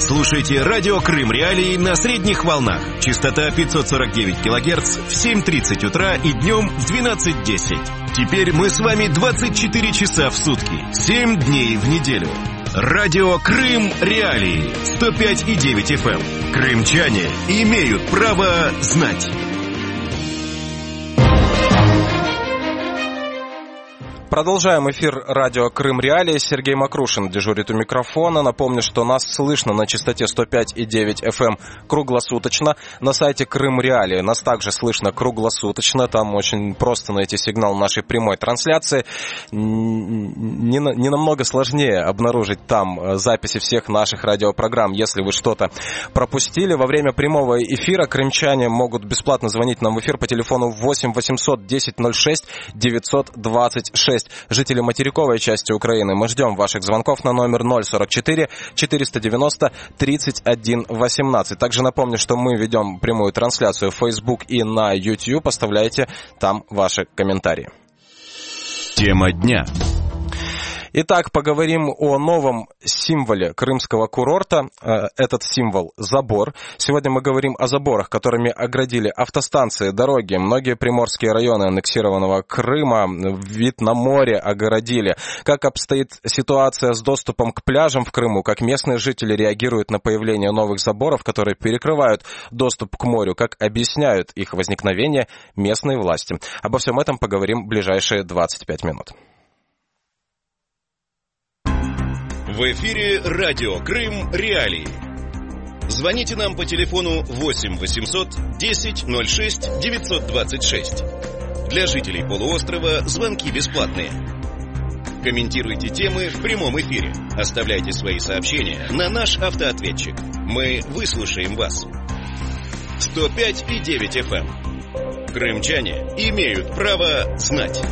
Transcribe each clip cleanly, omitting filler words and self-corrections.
Слушайте радио Крым Реалии на средних волнах. Частота 549 кГц в 7:30 утра и днем в 12:10. Теперь мы с вами 24 часа в сутки, 7 дней в неделю. Радио Крым Реалии 105,9 FM. Крымчане имеют право знать. Продолжаем эфир радио Крым Реалии. Сергей Макрушин дежурит у микрофона. Напомню, что нас слышно на частоте 105,9 FM круглосуточно. На сайте Крым Реалии нас также слышно круглосуточно. Там очень просто найти сигнал нашей прямой трансляции. Не намного сложнее обнаружить там записи всех наших радиопрограмм, если вы что-то пропустили. Во время прямого эфира крымчане могут бесплатно звонить нам в эфир по телефону 8 800 10 06 926. Жители материковой части Украины, мы ждем ваших звонков на номер 044 490 31 18. Также напомню, что мы ведем прямую трансляцию в Facebook и на YouTube. Оставляйте там ваши комментарии. Тема дня. Итак, поговорим о новом символе крымского курорта. Этот символ – забор. Сегодня мы говорим о заборах, которыми оградили автостанции, дороги, многие приморские районы аннексированного Крыма, вид на море огородили. Как обстоит ситуация с доступом к пляжам в Крыму, как местные жители реагируют на появление новых заборов, которые перекрывают доступ к морю, как объясняют их возникновение местные власти. Обо всем этом поговорим в ближайшие 25 минут. В эфире радио Крым Реалии. Звоните нам по телефону 8 800 10 06 926. Для жителей полуострова звонки бесплатные. Комментируйте темы в прямом эфире. Оставляйте свои сообщения на наш автоответчик. Мы выслушаем вас. 105,9 FM. Крымчане имеют право знать.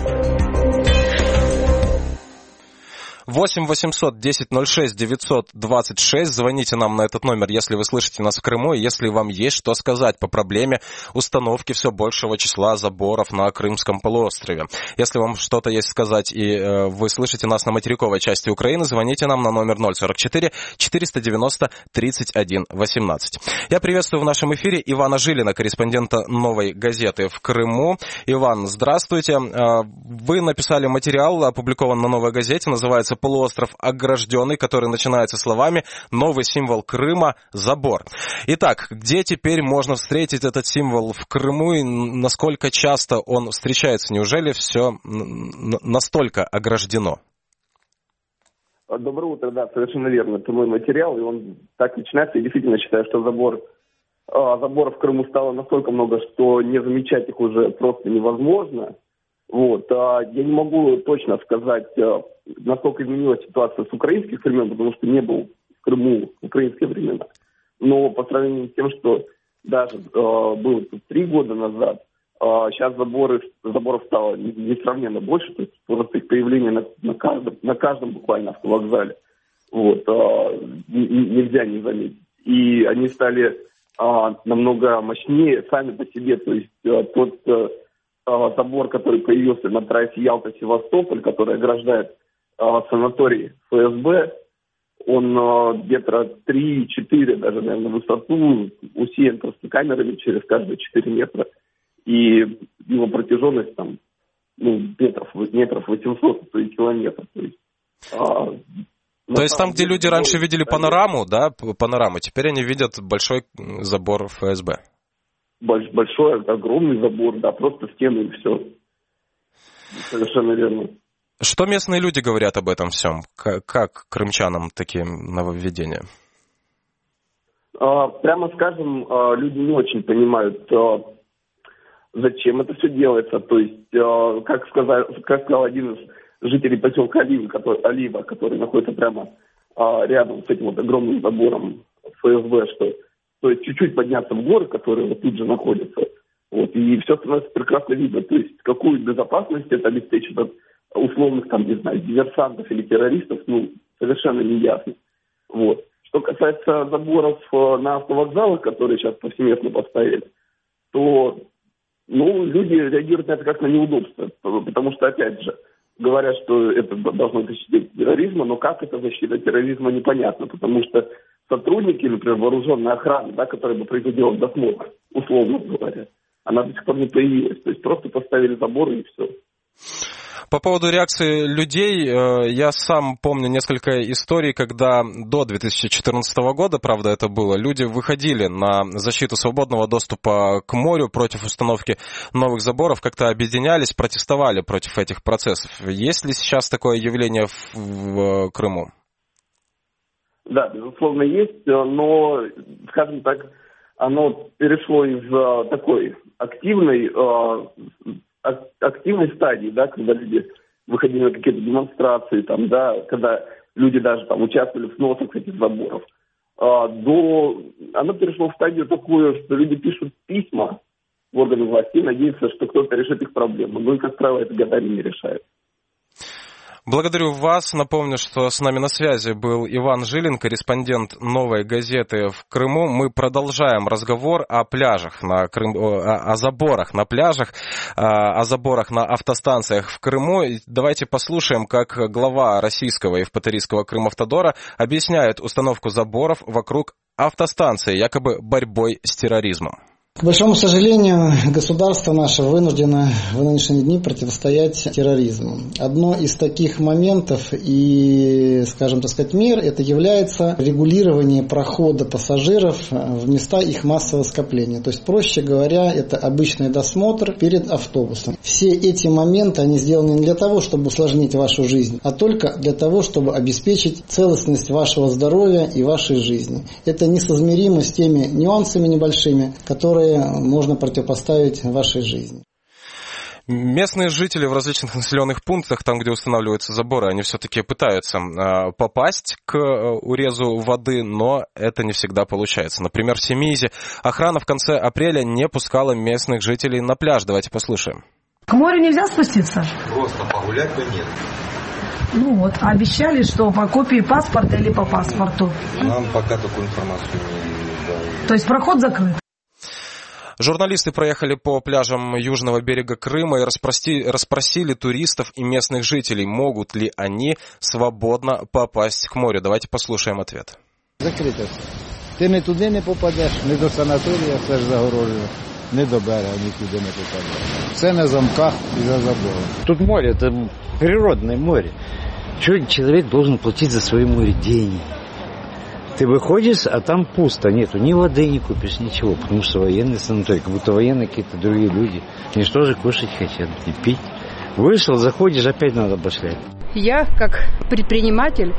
8 800 10 06 926. Звоните нам на этот номер, если вы слышите нас в Крыму, и если вам есть что сказать по проблеме установки все большего числа заборов на Крымском полуострове. Если вам что-то есть сказать, и вы слышите нас на материковой части Украины, звоните нам на номер 044 490 31 18. Я приветствую в нашем эфире Ивана Жилина, корреспондента «Новой газеты» в Крыму. Иван, здравствуйте. Вы написали материал, опубликован на «Новой газете», называется «Полуостров огражденный», который начинается словами «Новый символ Крыма – забор». Итак, где теперь можно встретить этот символ в Крыму и насколько часто он встречается? Неужели все настолько ограждено? Доброе утро, да, совершенно верно. Это мой материал, и он так начинается. Я действительно считаю, что заборов в Крыму стало настолько много, что не замечать их уже просто невозможно. Вот. Я не могу точно сказать, насколько изменилась ситуация с украинских времен, потому что не был в Крыму в украинские времена. Но по сравнению с тем, что даже было 3 года назад, сейчас заборов стало несравненно больше, то есть просто их появление на каждом буквально автовокзале. Вот. Нельзя не заметить. И они стали намного мощнее сами по себе, то есть тот забор, который появился на трассе Ялта-Севастополь, который ограждает санаторий ФСБ, он метра 3-4 даже, наверное, в высоту, усеян просто камерами через каждые 4 метра. И его протяженность там метров 800, то есть километров. То есть там, где люди раньше видели панораму, да, панораму, теперь они видят большой забор ФСБ. Большой, огромный забор, да, просто стены и все. Совершенно верно. Что местные люди говорят об этом всем? Как крымчанам такие нововведения? Прямо скажем, люди не очень понимают, зачем это все делается. То есть, как сказал один из жителей поселка Олива, который находится прямо рядом с этим вот огромным забором ФСБ, что то есть чуть-чуть подняться в горы, которые вот тут же находятся, вот, и все становится прекрасно видно. То есть какую безопасность это обеспечит от условных, там, не знаю, диверсантов или террористов, совершенно не ясно. Вот. Что касается заборов на автовокзалах, которые сейчас повсеместно поставили, то люди реагируют на это как на неудобство, потому что, опять же, говорят, что это должно защитить терроризма, но как это защита терроризма, непонятно, потому что сотрудники, например, вооруженной охраны, да, которая бы производила досмотр, условно говоря, она до сих пор не появилась. То есть просто поставили забор и все. По поводу реакции людей, я сам помню несколько историй, когда до 2014 года, правда, это было, люди выходили на защиту свободного доступа к морю против установки новых заборов, как-то объединялись, протестовали против этих процессов. Есть ли сейчас такое явление в Крыму? Да, безусловно, есть, но, скажем так, оно перешло из такой активной стадии, да, когда люди выходили на какие-то демонстрации, там, да, когда люди даже там участвовали в сносах этих заборов, оно перешло в стадию такую, что люди пишут письма в органы власти и надеются, что кто-то решит их проблему. Ну и, как правило, это годами не решает. Благодарю вас. Напомню, что с нами на связи был Иван Жилин, корреспондент «Новой газеты» в Крыму. Мы продолжаем разговор о пляжах, о заборах на пляжах, о заборах на автостанциях в Крыму. Давайте послушаем, как глава российского Евпаторийского Крымавтодора объясняет установку заборов вокруг автостанции, якобы борьбой с терроризмом. К большому сожалению, государство наше вынуждено в нынешние дни противостоять терроризму. Одно из таких моментов и, скажем так сказать, мер, это является регулирование прохода пассажиров в места их массового скопления. То есть, проще говоря, это обычный досмотр перед автобусом. Все эти моменты, они сделаны не для того, чтобы усложнить вашу жизнь, а только для того, чтобы обеспечить целостность вашего здоровья и вашей жизни. Это несоизмеримо с теми нюансами небольшими, которые можно противопоставить вашей жизни. Местные жители в различных населенных пунктах, там, где устанавливаются заборы, они все-таки пытаются попасть к урезу воды, но это не всегда получается. Например, в Семиизе охрана в конце апреля не пускала местных жителей на пляж. Давайте послушаем. К морю нельзя спуститься? Просто погулять, то нет. Ну вот, обещали, что по копии паспорта или по паспорту. Нам пока такую информацию не дали. То есть проход закрыт? Журналисты проехали по пляжам южного берега Крыма и расспросили туристов и местных жителей, могут ли они свободно попасть к морю. Давайте послушаем ответ. Закрито все. Ти не туди не попадеш, не до санаторія, це ж загорожено, не до берега нікуди не попадеш. Все на замках і за забором. Тут море, это природное море. Чего человек должен платить за свое море деньги? Ты выходишь, а там пусто, нету ни воды не купишь, ничего, потому что военные санатории, как будто военные какие-то другие люди. Они что же кушать хотят и пить. Вышел, заходишь, опять надо башлять. Я, как предприниматель,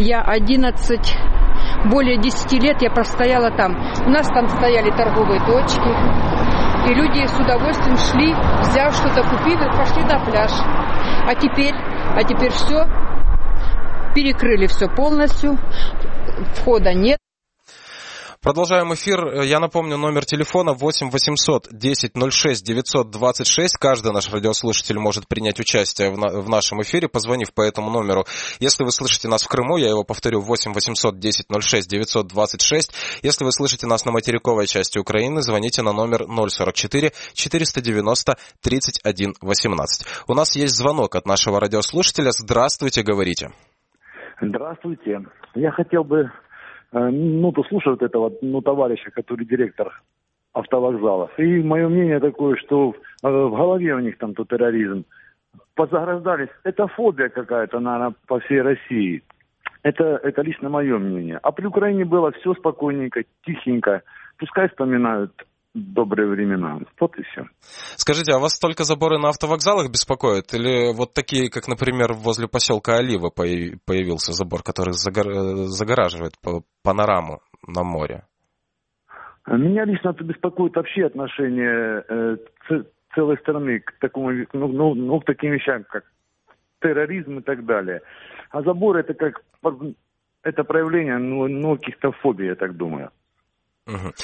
более 10 лет я простояла там. У нас там стояли торговые точки, и люди с удовольствием шли, взяв что-то, купили, пошли на пляж. А теперь все, перекрыли все полностью. Входа нет. Продолжаем эфир. Я напомню, номер телефона 8 800 10 06 926. Каждый наш радиослушатель может принять участие в нашем эфире, позвонив по этому номеру. Если вы слышите нас в Крыму, я его повторю, 8 800 10 06 926. Если вы слышите нас на материковой части Украины, звоните на номер 044 490 31 18. У нас есть звонок от нашего радиослушателя. Здравствуйте, говорите. Здравствуйте. Я хотел бы послушать этого товарища, который директор автовокзалов. И мое мнение такое, что в голове у них там то терроризм. Позаграждались. Это фобия какая-то, наверное, по всей России. Это лично мое мнение. А при Украине было все спокойненько, тихенько. Пускай вспоминают добрые времена. Вот и все. Скажите, а вас только заборы на автовокзалах беспокоят? Или вот такие, как, например, возле поселка Олива появился забор, который загораживает панораму на море? Меня лично беспокоит вообще отношение целой страны к такому, к таким вещам, как терроризм и так далее. А забор это проявление каких-то фобий, я так думаю. Угу.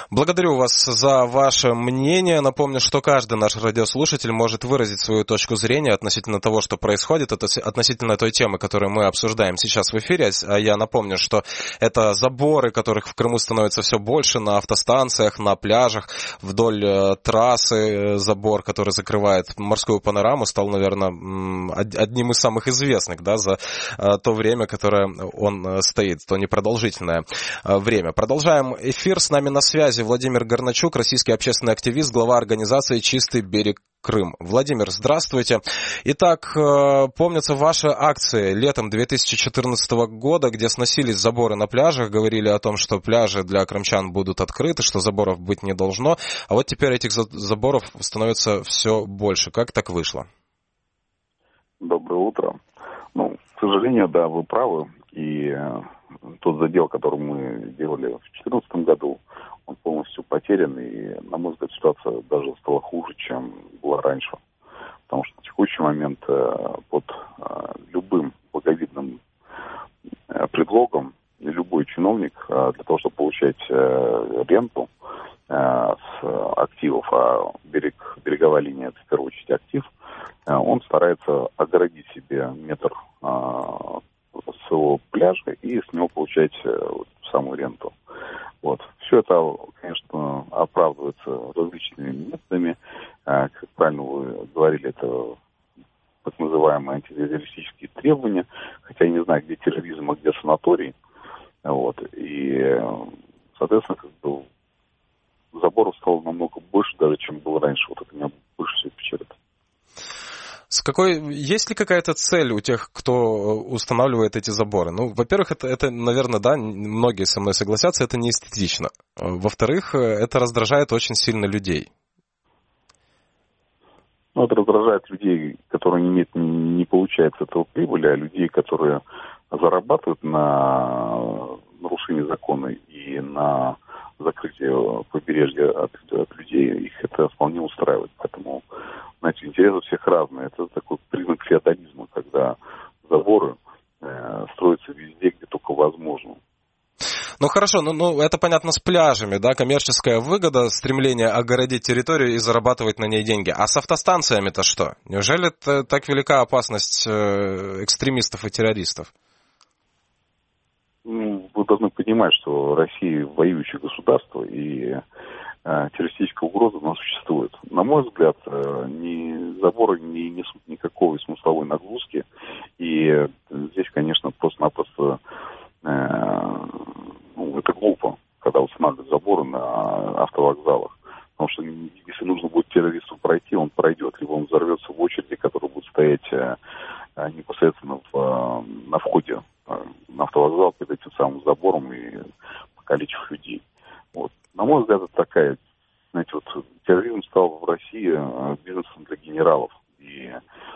Благодарю вас за ваше мнение. Напомню, что каждый наш радиослушатель может выразить свою точку зрения относительно того, что происходит, относительно той темы, которую мы обсуждаем сейчас в эфире. Я напомню, что это заборы, которых в Крыму становится все больше на автостанциях, на пляжах, вдоль трассы забор, который закрывает морскую панораму, стал, наверное, одним из самых известных, да, за то время, которое он стоит, то непродолжительное время. Продолжаем эфир. С нами на связи Владимир Горначук, российский общественный активист, глава организации «Чистый берег Крым». Владимир, здравствуйте. Итак, помнятся ваши акции летом 2014 года, где сносились заборы на пляжах, говорили о том, что пляжи для крымчан будут открыты, что заборов быть не должно, а вот теперь этих заборов становится все больше. Как так вышло? Доброе утро. К сожалению, да, вы правы. И тот задел, который мы делали в 2014 году, он полностью потерян. И, на мой взгляд, ситуация даже стала хуже, чем была раньше. Потому что на текущий момент под любым благовидным предлогом любой чиновник для того, чтобы получать ренту с активов, а береговая линия – это в первую очередь актив, он старается огородить себе метр своего пляжа и с него получать самую ренту. Вот. Все это, конечно, оправдывается различными методами. Как правильно вы говорили, это так называемые антитеррористические требования, хотя я не знаю, где терроризм, а где санаторий. Вот. И, соответственно, заборов стало намного больше, даже чем было раньше. Вот это меня больше всего печалит. Есть ли какая-то цель у тех, кто устанавливает эти заборы? Во-первых, это, наверное, да, многие со мной согласятся, это не эстетично. Во-вторых, это раздражает очень сильно людей. Это раздражает людей, которые не получают с этого прибыли, а людей, которые зарабатывают на нарушении закона и на закрытие побережья от людей, их это вполне устраивает. Поэтому, знаете, интересы всех разные. Это такой признак феодализма, когда заборы строятся везде, где только возможно. Хорошо, это понятно с пляжами, да, коммерческая выгода, стремление огородить территорию и зарабатывать на ней деньги. А с автостанциями-то что? Неужели это так велика опасность экстремистов и террористов? Вы должны понимать, что Россия воюющее государство, и террористическая угроза у нас существует. На мой взгляд, заборы не несут никакой смысловой нагрузки, и здесь, конечно, просто-напросто это глупо, когда устанавливают заборы на автовокзалах. Потому что если нужно будет террористу пройти, он пройдет, либо он взорвется в очереди, которая будет стоять непосредственно на входе на автовокзал перед этим самым забором и покалечив людей. Вот. На мой взгляд, это такая, знаете, терроризм стал в России бизнесом для генералов. И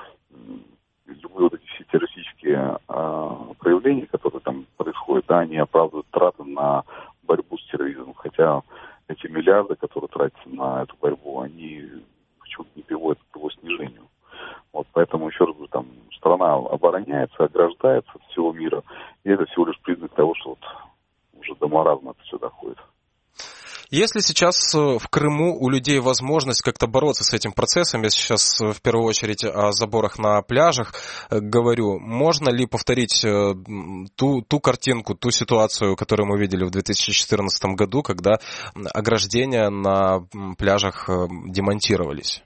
любые эти все террористические проявления, которые там происходят, да, они оправдывают траты на борьбу с терроризмом. Хотя эти миллиарды, которые тратятся на эту борьбу, они почему-то не приводят к его снижению. Вот, поэтому, еще раз говорю, страна обороняется, ограждается от всего мира, и это всего лишь признак того, что уже до маразма это все доходит. Есть ли сейчас в Крыму у людей возможность как-то бороться с этим процессом? Я сейчас в первую очередь о заборах на пляжах говорю. Можно ли повторить ту картинку, ту ситуацию, которую мы видели в 2014 году, когда ограждения на пляжах демонтировались?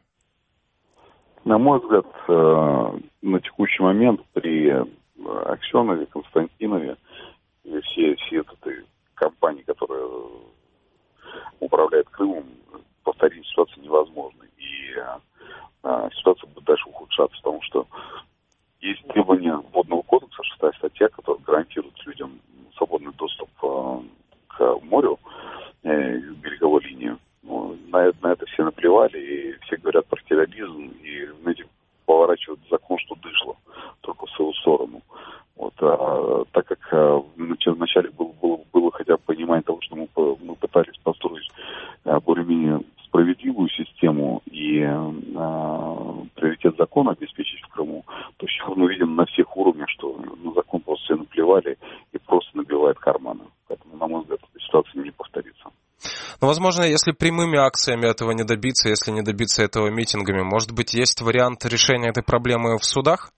На мой взгляд, на текущий момент при Аксенове, Константинове и все этой компании, которая управляет Крымом, повторить ситуацию невозможно. И ситуация будет дальше ухудшаться, потому что есть требования Водного кодекса, 6 статья, которая гарантирует людям свободный доступ к морю, к береговой линии. На это все наплевали, и все говорят про терроризм, и, знаете, поворачивают закон, что дышло, только в свою сторону. Вот, так как вначале было хотя бы понимание того, что мы пытались построить более-менее справедливую систему и приоритет закона обеспечить в Крыму, то сейчас мы видим на всех уровнях, что на закон просто все наплевали и просто набивает карманы. Поэтому, на мой взгляд, эта ситуация не повторится. Но, возможно, если прямыми акциями этого не добиться, если не добиться этого митингами, может быть, есть вариант решения этой проблемы в судах?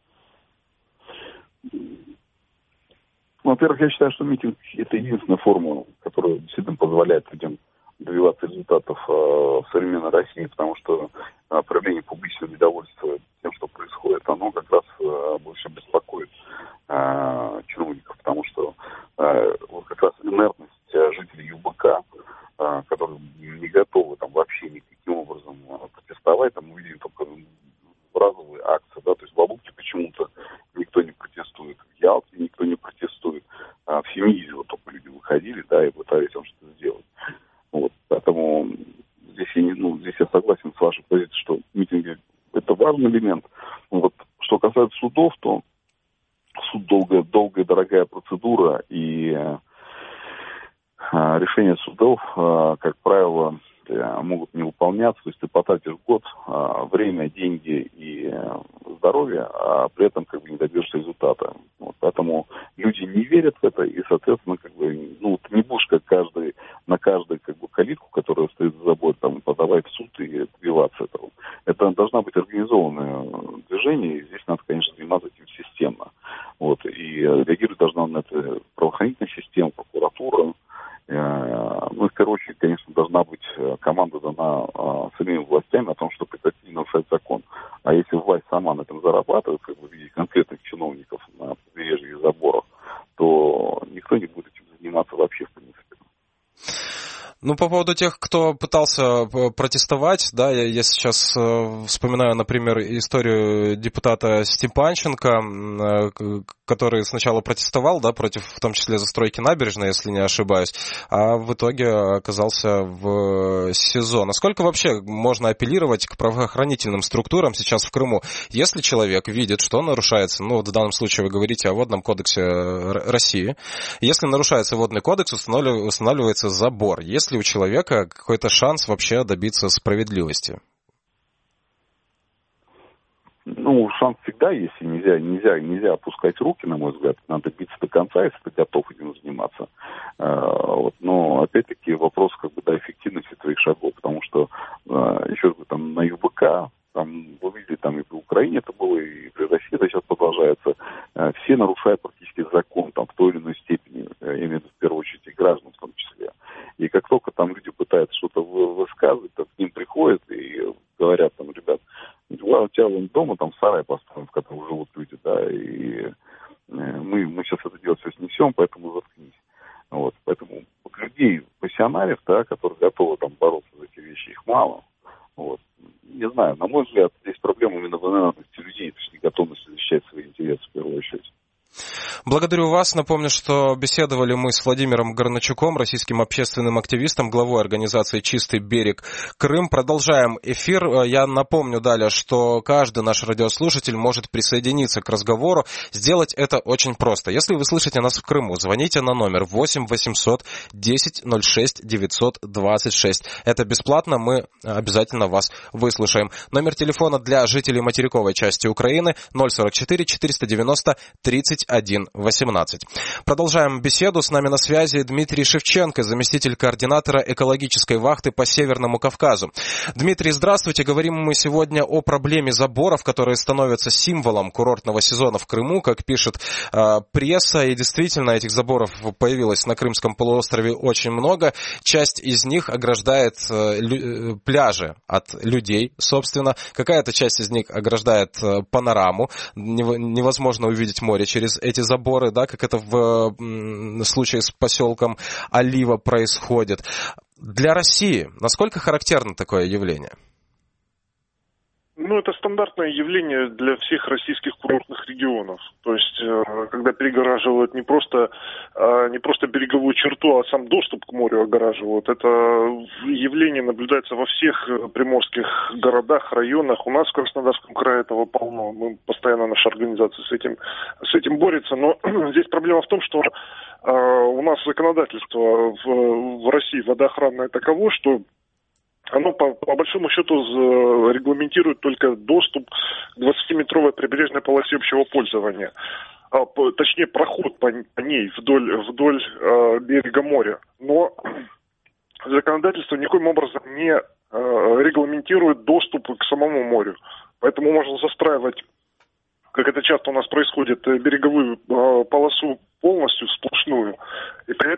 Во-первых, я считаю, что митинг – это единственная форма, которая действительно позволяет людям добиваться результатов в современной России, потому что проявление публичного недовольства тем, что происходит, оно как раз больше беспокоит чиновников, потому что вот как раз инертность жителей ЮБК, которые не готовы там вообще никаким образом протестовать, там мы видим только разовые акции, да, то есть в Алупке почему-то никто не протестует, в Ялте никто не протестует, в Семиизово только люди выходили, да, и пытались там что-то сделать. Вот, поэтому здесь я согласен с вашей позицией, что митинги – это важный элемент. Вот, что касается судов, то суд долгая, дорогая процедура, и решения судов, как правило, могут не выполняться. То есть ты потратишь год, время, деньги и здоровье, а при этом как бы не добьешься результата. Вот, поэтому люди не верят в это, и, соответственно, как бы, ты не будешь как на каждую как бы калитку, которая стоит за забор, там, подавать в суд и добиваться этого. Это должна быть организованное движение, и здесь надо, конечно, заниматься этим системно. Вот, и реагировать должна на это правоохранительная система, прокуратура. Ну и в первую очередь, конечно, должна быть команда дана самими властями о том, что прекратили нарушать закон. А если власть сама на этом зарабатывает, как бы в виде конкретных чиновников на побережье и заборах, то никто не будет этим заниматься вообще, в принципе. Ну, по поводу тех, кто пытался протестовать, да, я сейчас вспоминаю, например, историю депутата Степанченко, который сначала протестовал, да, против, в том числе, застройки набережной, если не ошибаюсь, а в итоге оказался в СИЗО. Насколько вообще можно апеллировать к правоохранительным структурам сейчас в Крыму, если человек видит, что нарушается, в данном случае вы говорите о Водном кодексе России, если нарушается Водный кодекс, устанавливается забор, есть ли у человека какой-то шанс вообще добиться справедливости? Шанс всегда есть, и нельзя опускать руки, на мой взгляд. Надо биться до конца, если ты готов этим заниматься. Но, опять-таки, вопрос эффективности твоих шагов, потому что, еще раз говорю, на ЮБК, вы видели, и при Украине это было, и при России это сейчас продолжается, все нарушают практически закон, в той или иной степени, я имею в виду, в первую очередь, и граждан в том числе. И как только люди пытаются что-то высказывать, то к ним приходят и говорят, ребят, у тебя вон дома сарай построен, в котором живут люди, да, и мы сейчас это дело все снесем, поэтому заткнись. Вот, поэтому людей, пассионариев, да, которые готовы бороться за эти вещи, их мало. Вот. Не знаю, на мой взгляд, здесь проблема именно в инертности людей, то есть неготовности защищать свои интересы в первую очередь. Благодарю вас. Напомню, что беседовали мы с Владимиром Горначуком, российским общественным активистом, главой организации «Чистый берег Крым». Продолжаем эфир. Я напомню далее, что каждый наш радиослушатель может присоединиться к разговору. Сделать это очень просто. Если вы слышите нас в Крыму, звоните на номер 8 800 10 06 926. Это бесплатно, мы обязательно вас выслушаем. Номер телефона для жителей материковой части Украины 044 490 3118. Продолжаем беседу. С нами на связи Дмитрий Шевченко, заместитель координатора экологической вахты по Северному Кавказу. Дмитрий, здравствуйте. Говорим мы сегодня о проблеме заборов, которые становятся символом курортного сезона в Крыму, как пишет пресса. И действительно, этих заборов появилось на Крымском полуострове очень много. Часть из них ограждает пляжи от людей, собственно. Какая-то часть из них ограждает панораму. Невозможно увидеть море через эти заборы, да, как это в случае с поселком Олива происходит. Для России насколько характерно такое явление? Это стандартное явление для всех российских курортных регионов. То есть, когда перегораживают не просто береговую черту, а сам доступ к морю огораживают. Это явление наблюдается во всех приморских городах, районах. У нас в Краснодарском крае этого полно. Постоянно наша организация с этим борется. Но здесь проблема в том, что у нас законодательство в России водоохранное таково, что оно, по большому счету, регламентирует только доступ к 20-метровой прибрежной полосе общего пользования. Точнее, проход по ней вдоль берега моря. Но законодательство никоим образом не регламентирует доступ к самому морю. Поэтому можно застраивать, как это часто у нас происходит, береговую полосу полностью сплошную, и при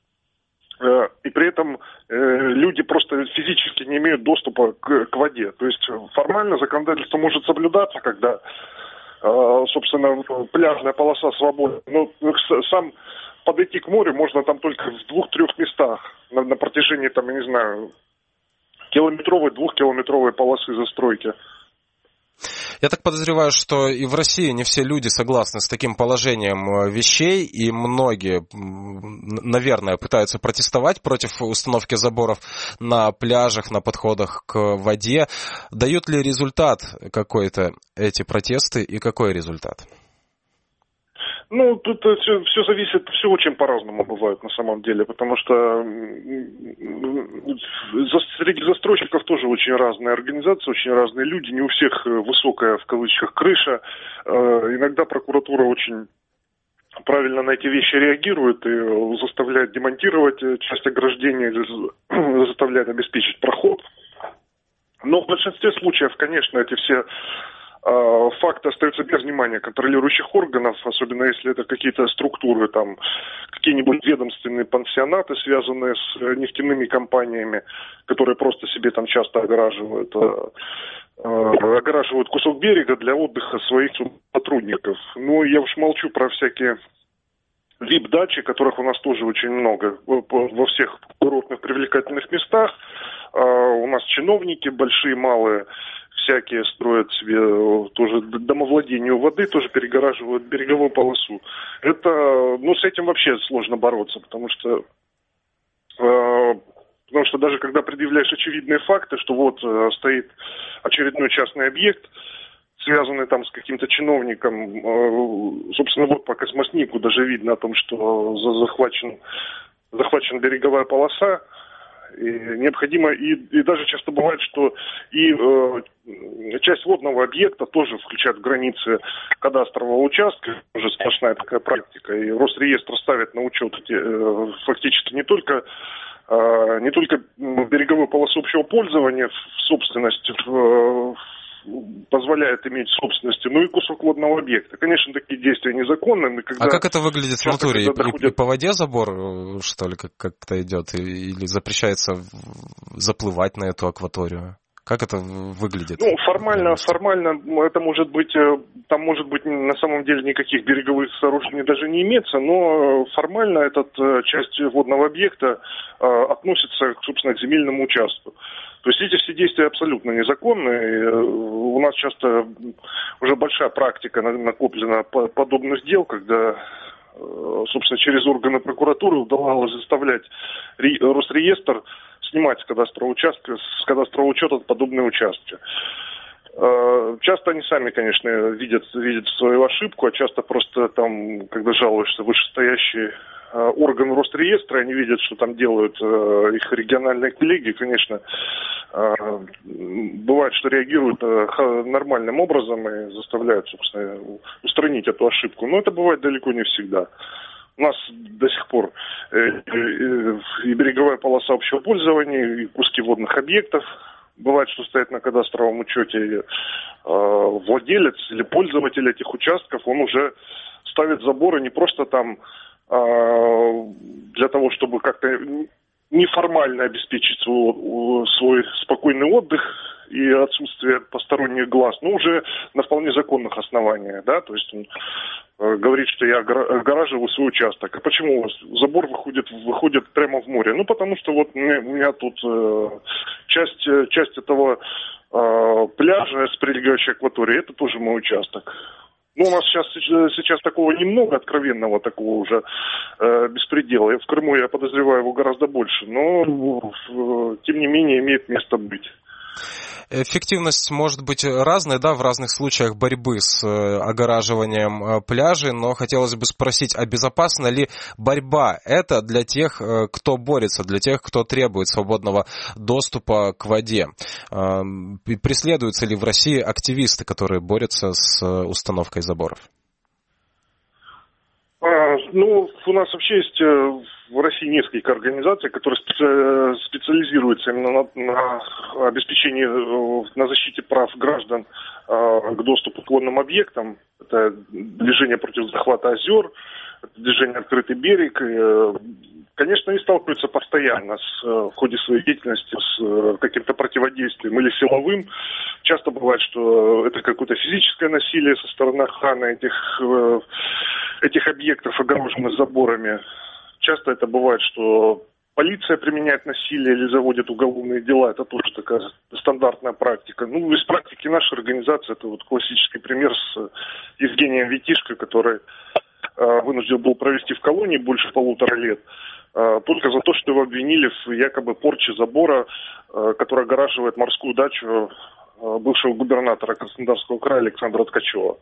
этом люди просто физически не имеют доступа к воде. То есть формально законодательство может соблюдаться, когда, собственно, пляжная полоса свободна. Но сам подойти к морю можно там только в 2-3 местах на протяжении, там, я не знаю, километровой, 2-километровой полосы застройки. Я так подозреваю, что и в России не все люди согласны с таким положением вещей, и многие, наверное, пытаются протестовать против установки заборов на пляжах, на подходах к воде. Дают ли результат какой-то эти протесты, и какой результат? Ну, тут все зависит, все очень по-разному бывает на самом деле, потому что среди застройщиков тоже очень разные организации, очень разные люди, не у всех высокая, в кавычках, крыша. Иногда прокуратура очень правильно на эти вещи реагирует и заставляет демонтировать часть ограждения, заставляет обеспечить проход. Но в большинстве случаев, конечно, эти все факты остаются без внимания контролирующих органов, особенно если это какие-то структуры, там, какие-нибудь ведомственные пансионаты, связанные с нефтяными компаниями, которые просто себе там часто огораживают кусок берега для отдыха своих сотрудников. Ну, я уж молчу про всякие вип-дачи, которых у нас тоже очень много во всех курортных привлекательных местах. У нас чиновники большие, малые, всякие строят себе тоже домовладение у воды, тоже перегораживают береговую полосу. Это, ну, с этим вообще сложно бороться, потому что даже когда предъявляешь очевидные факты, что вот стоит очередной частный объект, связанный там с каким-то чиновником, собственно, вот по Космоснику даже видно о том, что захвачена береговая полоса, и необходимо, и даже часто бывает, что и часть водного объекта тоже включают в границы кадастрового участка, уже сплошная такая практика, и Росреестр ставит на учет фактически не только береговую полосу общего пользования в собственности, позволяет иметь в собственности, но и кусок водного объекта. Конечно, такие действия незаконны. А как это выглядит в натуре? И по воде забор, что ли, как-то идет? Или запрещается заплывать на эту акваторию? Как это выглядит? Ну, формально это может быть, там может быть на самом деле никаких береговых сооружений даже не имеется, но формально эта часть водного объекта относится, собственно, к земельному участку. То есть эти все действия абсолютно незаконные. У нас часто уже большая практика накоплена подобных дел, когда, собственно, через органы прокуратуры удавалось заставлять Росреестр снимать с кадастрового учета подобные участки. Часто они сами, конечно, видят свою ошибку, а часто просто там, когда жалуешься вышестоящие органы Росреестра, они видят, что там делают их региональные коллеги, конечно, бывает, что реагируют нормальным образом и заставляют, собственно, устранить эту ошибку. Но это бывает далеко не всегда. У нас до сих пор и береговая полоса общего пользования, и куски водных объектов. Бывает, что стоит на кадастровом учете владелец или пользователь этих участков, он уже ставит заборы не просто там для того, чтобы как-то неформально обеспечить свой спокойный отдых и отсутствие посторонних глаз, но уже на вполне законных основаниях, да, то есть он говорит, что я огораживаю свой участок. А почему забор выходит прямо в море? Ну, потому что вот у меня тут часть этого пляжа с прилегающей акваторией, это тоже мой участок. Ну, у нас сейчас такого немного, откровенного такого уже беспредела. В Крыму, я подозреваю, его гораздо больше, но тем не менее имеет место быть. Эффективность может быть разной, да, в разных случаях борьбы с огораживанием пляжей, но хотелось бы спросить, а безопасна ли борьба? Это для тех, кто борется, для тех, кто требует свободного доступа к воде. Преследуются ли в России активисты, которые борются с установкой заборов? Ну, у нас вообще есть в России несколько организаций, которые специализируются именно на обеспечении, на защите прав граждан к доступу к водным объектам. Это движение против захвата озер, это движение «Открытый берег». Конечно, они сталкиваются постоянно в ходе своей деятельности с каким-то противодействием или силовым. Часто бывает, что это какое-то физическое насилие со стороны охраны этих объектов, огороженных заборами. Часто это бывает, что полиция применяет насилие или заводит уголовные дела. Это тоже такая стандартная практика. Ну, из практики нашей организации это вот классический пример с Евгением Витишко, который вынужден был провести в колонии больше 1,5 лет. Только за то, что его обвинили в якобы порче забора, который огораживает морскую дачу бывшего губернатора Краснодарского края Александра Ткачева.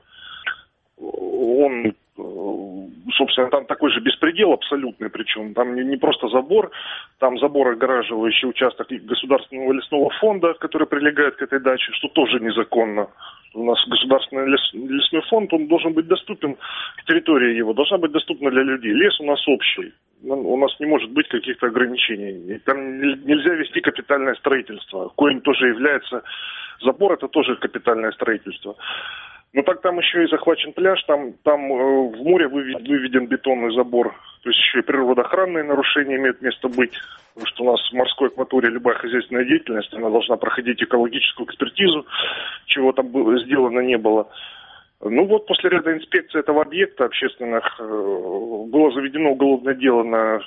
Он, собственно, там такой же беспредел абсолютный, причем там не просто забор, там забор, огораживающий участок Государственного лесного фонда, который прилегает к этой даче, что тоже незаконно. У нас государственный лесной фонд, он должен быть доступен, территория его должна быть доступна для людей. Лес у нас общий, у нас не может быть каких-то ограничений. Там нельзя вести капитальное строительство, коим тоже является забор, это тоже капитальное строительство. Но так там еще и захвачен пляж, там в море выведен бетонный забор. То есть еще и природоохранные нарушения имеют место быть. Потому что у нас в морской акватории любая хозяйственная деятельность, она должна проходить экологическую экспертизу, чего там сделано не было. Ну вот после ряда инспекций этого объекта общественных было заведено уголовное дело на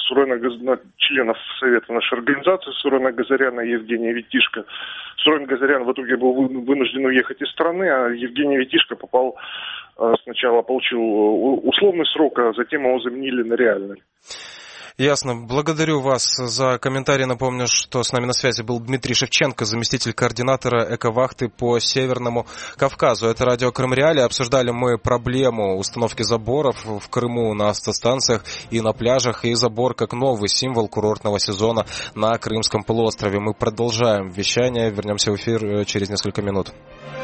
членов совета нашей организации Сурена Газаряна и Евгения Витишко. Сурен Газарян в итоге был вынужден уехать из страны, а Евгений Витишко сначала получил условный срок, а затем его заменили на реальный. Ясно. Благодарю вас за комментарий. Напомню, что с нами на связи был Дмитрий Шевченко, заместитель координатора эковахты по Северному Кавказу. Это радио Крым Реалии. Обсуждали мы проблему установки заборов в Крыму на автостанциях и на пляжах, и забор как новый символ курортного сезона на Крымском полуострове. Мы продолжаем вещание. Вернемся в эфир через несколько минут.